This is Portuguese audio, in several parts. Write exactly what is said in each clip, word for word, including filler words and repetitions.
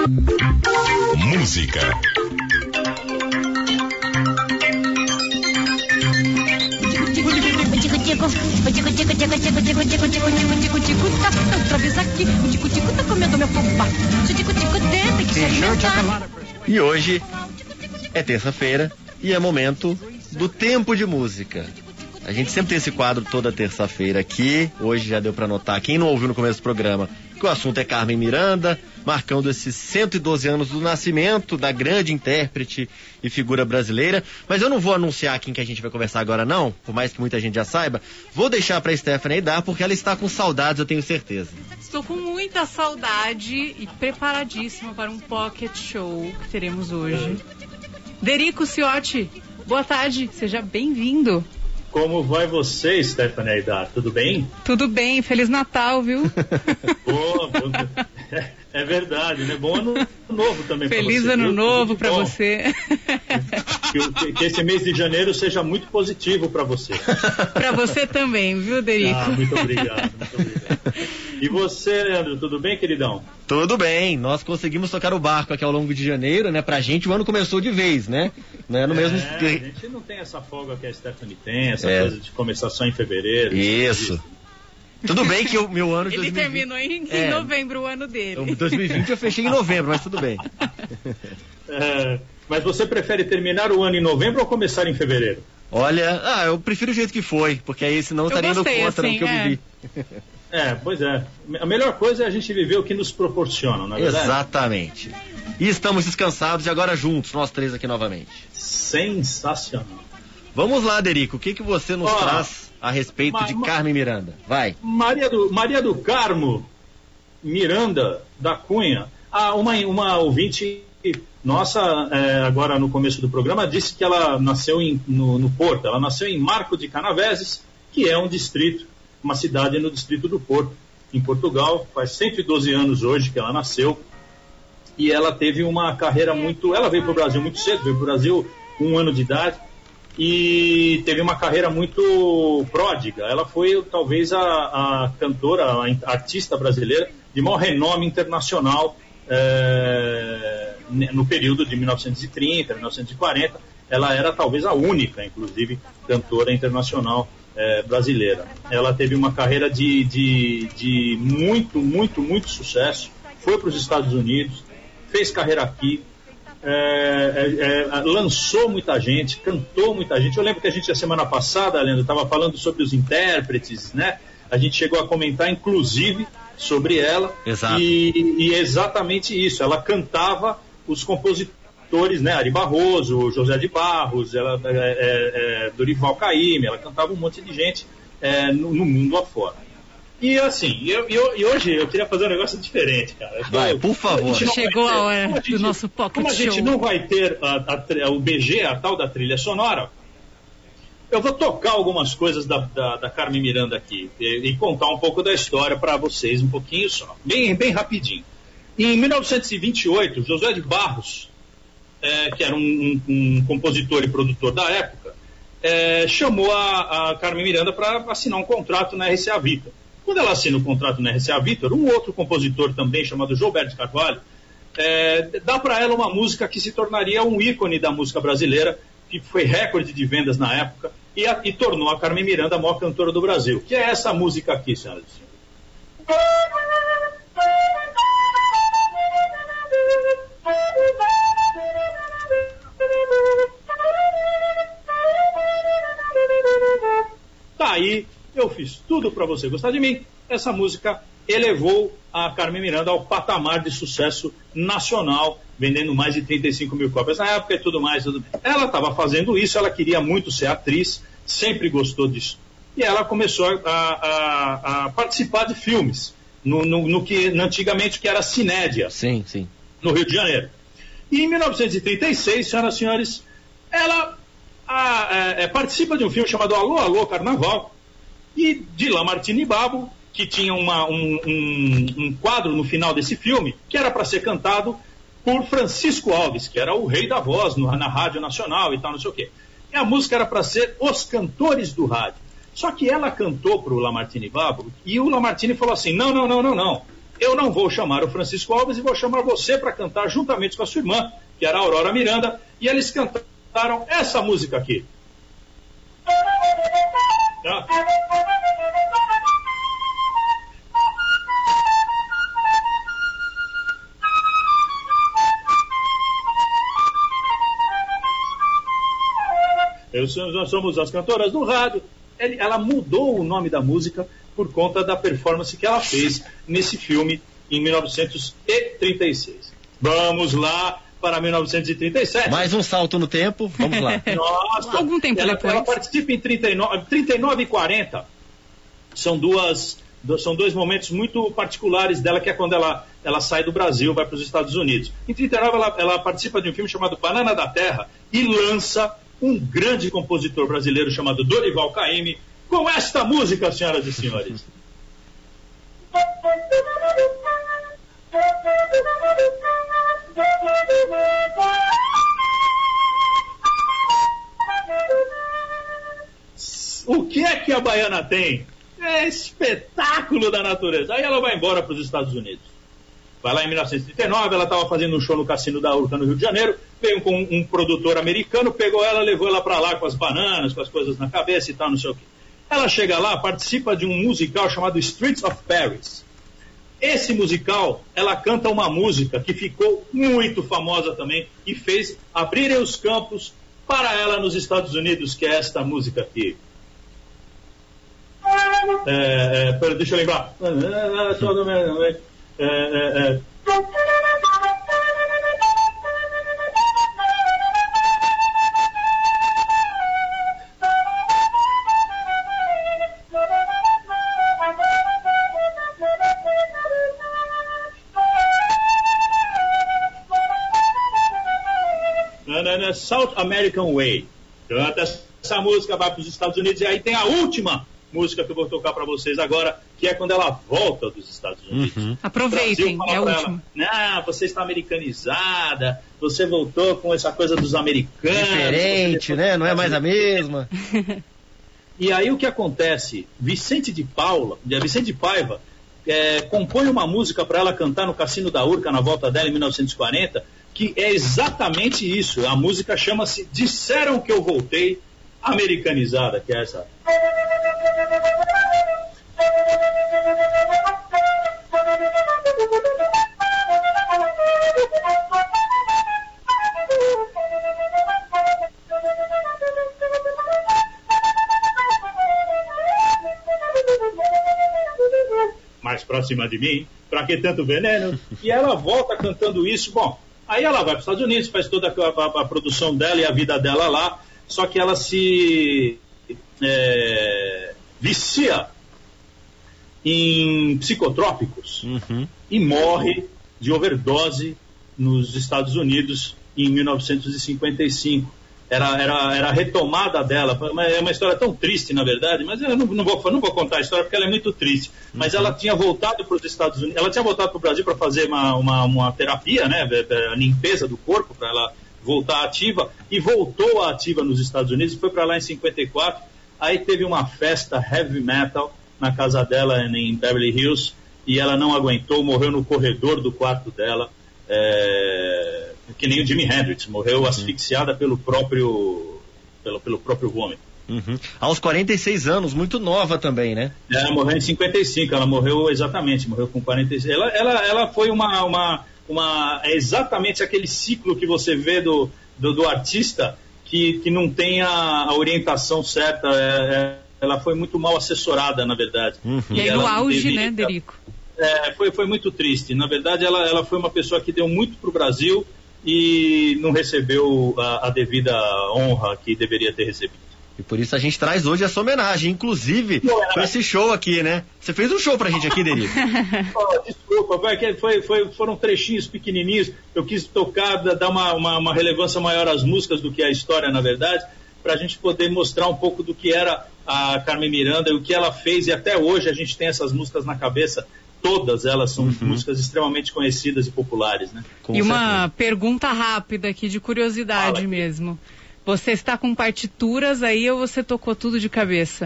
Música. E hoje é terça-feira e é momento do Tempo de Música. A gente sempre tem esse quadro toda terça-feira aqui. Hoje já deu pra notar, quem não ouviu no começo do programa, que o assunto é Carmen Miranda, marcando esses cento e doze anos do nascimento da grande intérprete e figura brasileira. Mas eu não vou anunciar quem que a gente vai conversar agora não, por mais que muita gente já saiba. Vou deixar pra Stephanie dar, porque ela está com saudades, eu tenho certeza. Estou com muita saudade e preparadíssima para um pocket show que teremos hoje. Derico Ciotti, boa tarde, seja bem-vindo. Como vai você, Stephanie Aidar? Tudo bem? Tudo bem, Feliz Natal, viu? Boa, é, é verdade, né? Bom ano novo também para você. Feliz ano viu? novo para você. Que, que esse mês de janeiro seja muito positivo para você. Para você também, viu, Derico? Ah, muito obrigado, muito obrigado. E você, Leandro, tudo bem, queridão? Tudo bem, nós conseguimos tocar o barco aqui ao longo de janeiro, né? Pra gente o ano começou de vez, né? Não é no é, mesmo... A gente não tem essa folga que a Stephanie tem, essa é. coisa de começar só em fevereiro. Isso. Tudo bem que o meu ano de Ele dois mil e vinte... terminou em, em é. novembro o ano dele. O dois mil e vinte eu fechei em novembro, mas tudo bem. É, mas você prefere terminar o ano em novembro ou começar em fevereiro? Olha, ah, eu prefiro o jeito que foi, porque aí senão eu estaria indo contra assim, o que eu é. vivi. É, pois é. A melhor coisa é a gente viver o que nos proporciona, não é verdade? Exatamente. E estamos descansados e agora juntos, nós três aqui novamente. Sensacional. Vamos lá, Derico, o que, que você nos Ó, traz a respeito ma, de ma, Carmen Miranda? Vai. Maria do, Maria do Carmo Miranda da Cunha, ah, uma, uma ouvinte nossa, é, agora no começo do programa, disse que ela nasceu em, no, no Porto, ela nasceu em Marco de Canaveses, que é um distrito, uma cidade no distrito do Porto, em Portugal. Faz cento e doze anos hoje que ela nasceu, e ela teve uma carreira muito, ela veio para o Brasil muito cedo, veio para o Brasil com um ano de idade, e teve uma carreira muito pródiga. Ela foi talvez a, a cantora, a artista brasileira de maior renome internacional, é, no período de mil novecentos e trinta, mil novecentos e quarenta. Ela era talvez a única, inclusive, cantora internacional é, brasileira. Ela teve uma carreira de, de, de muito, muito, muito sucesso. Foi para os Estados Unidos, fez carreira aqui, é, é, é, lançou muita gente, cantou muita gente. Eu lembro que a gente, a semana passada, Leandro, estava falando sobre os intérpretes, né? A gente chegou a comentar, inclusive, sobre ela. Exato. E, e exatamente isso. Ela cantava os compositores, né? Ari Barroso, José de Barros, ela, é, é, Dorival Caymmi, ela cantava um monte de gente é, no, no mundo afora. E assim, eu, eu, e hoje eu queria fazer um negócio diferente, cara. Vai, eu, por favor. Chegou ter, a hora a gente, do nosso pocket Como a gente show. não vai ter a, a, o B G, a tal da trilha sonora, eu vou tocar algumas coisas da, da, da Carmen Miranda aqui e, e contar um pouco da história para vocês, um pouquinho só, bem, bem rapidinho. Em mil novecentos e vinte e oito, José de Barros, é, que era um, um, um compositor e produtor da época, é, chamou a, a Carmen Miranda para assinar um contrato na R C A Victor. Quando ela assina o contrato na R C A Victor, um outro compositor também, chamado Gilberto Carvalho, é, dá para ela uma música que se tornaria um ícone da música brasileira, que foi recorde de vendas na época, e, a, e tornou a Carmen Miranda a maior cantora do Brasil, que é essa música aqui, senhoras e senhores. Tá aí, eu fiz tudo para você gostar de mim. Essa música elevou a Carmen Miranda ao patamar de sucesso nacional, vendendo mais de trinta e cinco mil cópias na época e tudo mais. Tudo bem. Ela estava fazendo isso, ela queria muito ser atriz, sempre gostou disso. E ela começou a, a, a participar de filmes, no, no, no que antigamente que era Cinédia, sim, sim. no Rio de Janeiro. E em mil novecentos e trinta e seis, senhoras e senhores, ela a, a, a, participa de um filme chamado Alô, Alô, Carnaval, e de Lamartine Babo, que tinha uma, um, um, um quadro no final desse filme, que era para ser cantado por Francisco Alves, que era o rei da voz no, na Rádio Nacional e tal, não sei o quê. E a música era para ser Os Cantores do Rádio. Só que ela cantou para o Lamartine Babo, e o Lamartine falou assim, não, não, não, não, não. eu não vou chamar o Francisco Alves e vou chamar você para cantar juntamente com a sua irmã, que era a Aurora Miranda, e eles cantaram essa música aqui. Tá? Eu, nós somos as cantoras do rádio. Ele, ela mudou o nome da música por conta da performance que ela fez nesse filme em mil novecentos e trinta e seis. Vamos lá para mil novecentos e trinta e sete. Mais um salto no tempo, vamos lá. Nossa, algum tempo ela, depois. Ela participa em trinta e nove, trinta e nove e quarenta. São duas, são dois momentos muito particulares dela, que é quando ela, ela sai do Brasil, vai para os Estados Unidos. Em trinta e nove ela, ela participa de um filme chamado Banana da Terra e lança um grande compositor brasileiro chamado Dorival Caymmi, com esta música, senhoras e senhores. O que é que a baiana tem? É espetáculo da natureza. Aí ela vai embora para os Estados Unidos. Vai lá em mil novecentos e trinta e nove, ela estava fazendo um show no Cassino da Urca, no Rio de Janeiro, veio com um, um produtor americano, pegou ela, levou ela para lá com as bananas, com as coisas na cabeça e tal, não sei o quê. Ela chega lá, participa de um musical chamado Streets of Paris. Esse musical, ela canta uma música que ficou muito famosa também e fez abrirem os campos para ela nos Estados Unidos, que é esta música aqui. É, é, deixa eu lembrar. É, é, é. South American Way. Canta essa música, vai para os Estados Unidos, e aí tem a última música que eu vou tocar para vocês agora, que é quando ela volta dos Estados Unidos. Uhum. Aproveitem, é a última. Não, você está americanizada, você voltou com essa coisa dos americanos. Diferente, né? Não é mais a mesma. E aí o que acontece? Vicente de Paula, Vicente de Paiva, é, compõe uma música para ela cantar no Cassino da Urca, na volta dela em mil novecentos e quarenta, que é exatamente isso. A música chama-se Disseram que eu voltei, americanizada, que é essa. Mais próxima de mim, pra que tanto veneno? E ela volta cantando isso. Bom, aí ela vai para os Estados Unidos, faz toda a, a, a produção dela e a vida dela lá, só que ela se é, vicia em psicotrópicos uhum. e morre de overdose nos Estados Unidos em mil novecentos e cinquenta e cinco. Era, era, era a retomada dela. É uma história tão triste, na verdade, mas eu não, não, vou, não vou contar a história porque ela é muito triste. Mas uhum. ela tinha voltado para os Estados Unidos, ela tinha voltado para o Brasil para fazer uma, uma, uma terapia, né, a limpeza do corpo, para ela voltar ativa, e voltou ativa nos Estados Unidos, foi para lá em cinquenta e quatro. Aí teve uma festa heavy metal na casa dela em Beverly Hills, e ela não aguentou, morreu no corredor do quarto dela. É... que nem o Jimi Hendrix, morreu uhum. asfixiada pelo próprio pelo, pelo próprio vômito. Uhum. Aos quarenta e seis anos, muito nova também, né? Ela morreu em cinquenta e cinco, ela morreu exatamente, morreu com quarenta e seis. Ela, ela, ela foi uma, uma, uma é exatamente aquele ciclo que você vê do, do, do artista que, que não tem a, a orientação certa, é, é, ela foi muito mal assessorada, na verdade. Uhum. E, e aí no auge, teve, né, Derico? É, foi, foi muito triste. Na verdade, ela, ela foi uma pessoa que deu muito para o Brasil e não recebeu a, a devida honra que deveria ter recebido. E por isso a gente traz hoje essa homenagem, inclusive com esse show aqui, né? Você fez um show pra gente aqui, Derico. Oh, desculpa, foi, foi, foram trechinhos pequenininhos. Eu quis tocar, dar uma, uma, uma relevância maior às músicas do que à história, na verdade, para a gente poder mostrar um pouco do que era a Carmen Miranda e o que ela fez. E até hoje a gente tem essas músicas na cabeça. Todas elas são uhum. músicas extremamente conhecidas e populares, né? Com e uma certeza. Pergunta rápida aqui, de curiosidade Fala. mesmo. Você está com partituras aí ou você tocou tudo de cabeça?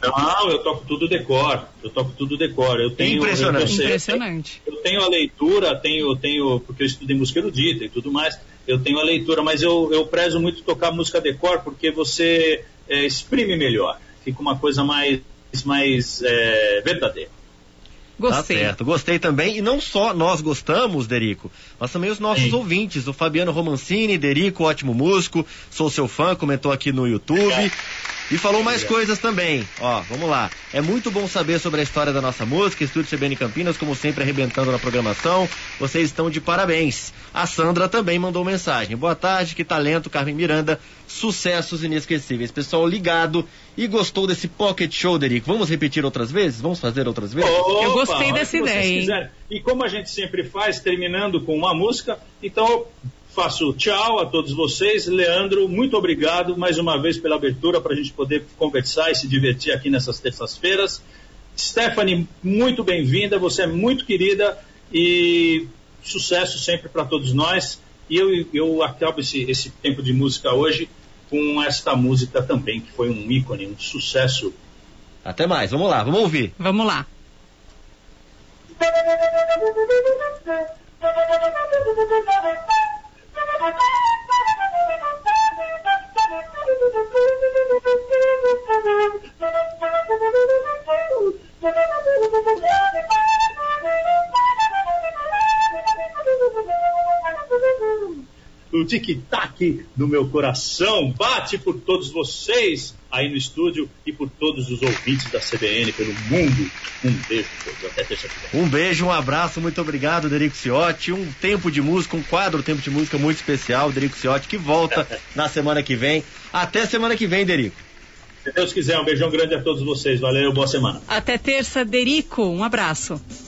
Não, eu toco tudo decor. Eu toco tudo decor. Eu tenho, Impressionante. Eu, eu sei, Impressionante. Eu tenho a leitura, tenho, tenho, porque eu estudei música erudita e tudo mais, eu tenho a leitura, mas eu, eu prezo muito tocar música decor porque você é, exprime melhor. Fica uma coisa mais, mais é, verdadeira. Gostei. Tá certo, gostei também. E não só nós gostamos, Derico, mas também os nossos Sim. ouvintes. O Fabiano Romancini, Derico, ótimo músico, sou seu fã, comentou aqui no YouTube. É. E falou mais é. coisas também. Ó, vamos lá. É muito bom saber sobre a história da nossa música. Estúdio C B N Campinas, como sempre, arrebentando na programação. Vocês estão de parabéns. A Sandra também mandou mensagem. Boa tarde, que talento, Carmen Miranda. Sucessos inesquecíveis. Pessoal ligado e gostou desse Pocket Show, Derico. Vamos repetir outras vezes? Vamos fazer outras vezes? Opa, eu gostei dessa ideia, hein? E como a gente sempre faz, terminando com uma música, então faço tchau a todos vocês. Leandro, muito obrigado mais uma vez pela abertura para a gente poder conversar e se divertir aqui nessas terças-feiras. Stephanie, muito bem-vinda, você é muito querida e sucesso sempre para todos nós. E eu, eu acabo esse, esse tempo de música hoje com esta música também, que foi um ícone, um sucesso. Até mais, vamos lá, vamos ouvir. Vamos lá. O tic-tac do meu coração bate por todos vocês aí no estúdio e por todos os ouvintes da C B N pelo mundo. Um beijo a todos, até terça-feira. Um beijo, um abraço, muito obrigado, Derico Ciotti. Um tempo de música, um quadro Tempo de Música muito especial, Derico Ciotti, que volta na semana que vem. Até semana que vem, Derico. Se Deus quiser, um beijão grande a todos vocês. Valeu, boa semana. Até terça, Derico. Um abraço.